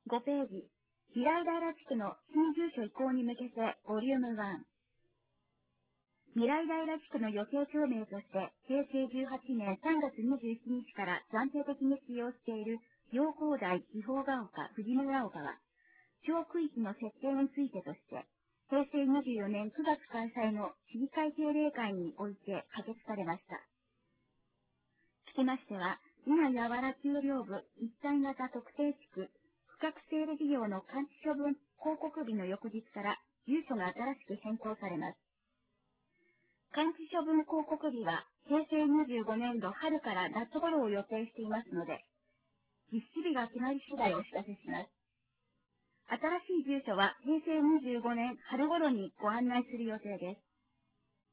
5ページ、未来平地区の新住所移行に向けて、ボリューム1。未来平地区の予定表明として、平成18年3月27日から暫定的に使用している、陽光台、四方ヶ丘、富士村岡は、小区域の設定についてとして、平成24年9月開催の市議会定例会において可決されました。つきましては、稲やわら丘陵部一体型特定地区、区画整理事業の監視処分広告日の翌日から住所が新しく変更されます。監視処分広告日は平成25年度春から夏頃を予定していますので、実施日が決まり次第お知らせします。新しい住所は平成25年春頃にご案内する予定です。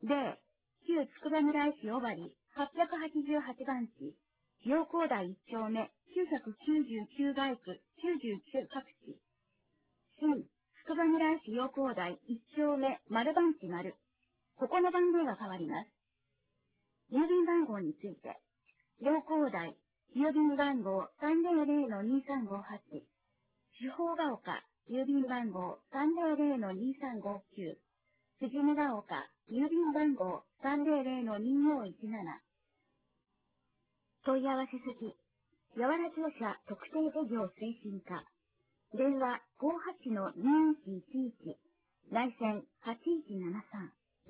で、旧筑波村井市尾張888番地、陽光台1丁目999街区99各地、新筑波村井市陽光台1丁目丸番地丸、ここの番号が変わります。郵便番号について、陽光台、郵便番号300-2358、四方ヶ丘、郵便番号300-2359、富士村岡、郵便番号300-2417。問い合わせ先、やわら庁舎特定事業推進課。電話58-2111、内線8173。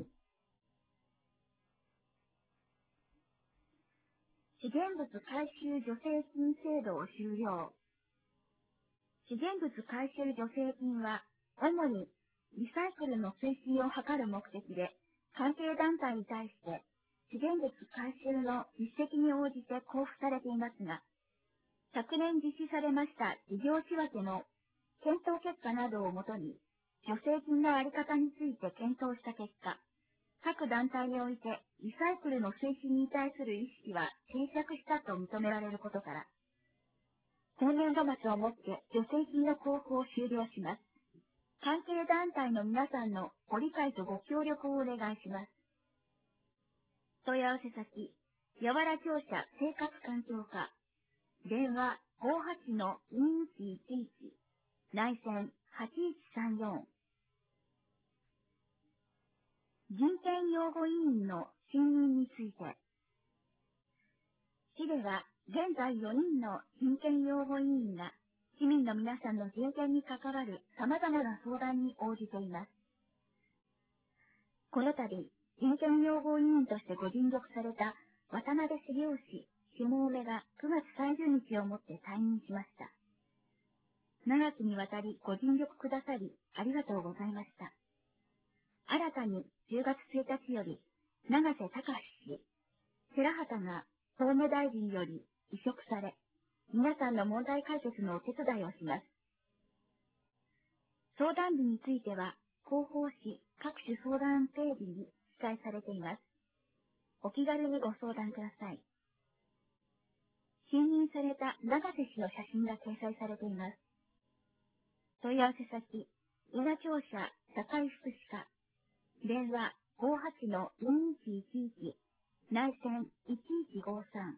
資源物回収助成金制度を終了。資源物回収助成金は、主にリサイクルの推進を図る目的で、関係団体に対して、資源物回収の実績に応じて交付されていますが、昨年実施されました事業仕分けの検討結果などをもとに、助成金のあり方について検討した結果、各団体においてリサイクルの推進に対する意識は定着したと認められることから、今年度末をもって助成金の交付を終了します。関係団体の皆さんのご理解とご協力をお願いします。問い合わせ先、やわら庁舎生活環境課。電話58-2111、内線8134。人権擁護委員の信任について。市では現在4人の人権擁護委員が市民の皆さんの人権に関わる様々な相談に応じています。この度、人権擁護委員としてご尽力された渡辺茂雄氏、下梅が9月30日をもって退任しました。長きにわたりご尽力くださり、ありがとうございました。新たに10月1日より、長瀬隆氏、寺畑が法務大臣より委嘱され、皆さんの問題解決のお手伝いをします。相談日については、広報誌各種相談ページに記載されています。お気軽にご相談ください。信任された長瀬氏の写真が掲載されています。問い合わせ先、伊賀庁舎社会福祉課。電話58-2111、内線1153。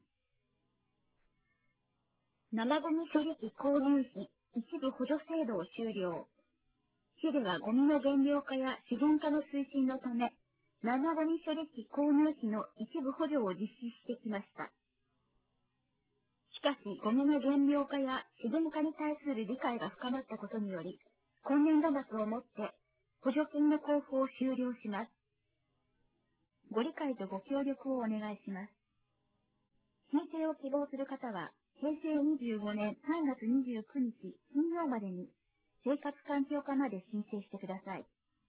生ゴミ処理機購入費一部補助制度を終了。市ではゴミの減量化や資源化の推進のため、生ゴミ処理機購入費の一部補助を実施してきました。しかし、ゴミの減量化や資源化に対する理解が深まったことにより、今年度末をもって補助金の交付を終了します。ご理解とご協力をお願いします。申請を希望する方は、平成25年3月29日金曜までに、生活環境課まで申請してください。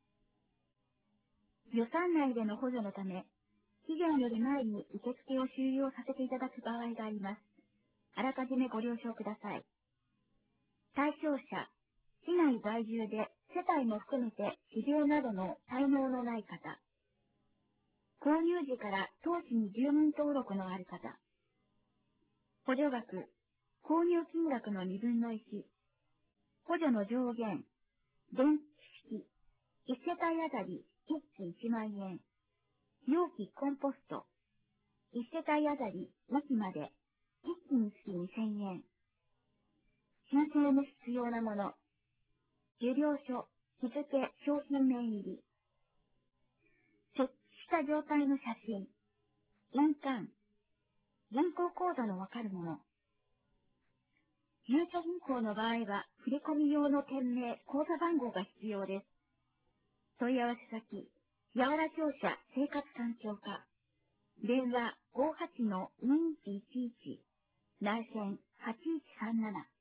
予算内での補助のため、期限より前に受付を終了させていただく場合があります。あらかじめご了承ください。対象者、市内在住で世帯も含めて持病などの滞納のない方、購入時から当市に住民登録のある方、補助額、購入金額の2分の1、補助の上限、電気式、1世帯あたり1機1万円、容器コンポスト、1世帯あたり2機まで、1機につき2000円、 申請に必要なもの。受領書、日付、商品名入り。設置した状態の写真。印鑑。銀行口座のわかるもの。ゆうちょ銀行の場合は、振込用の店名、口座番号が必要です。問い合わせ先、やわら商社生活環境課。電話58-2111、内線8137。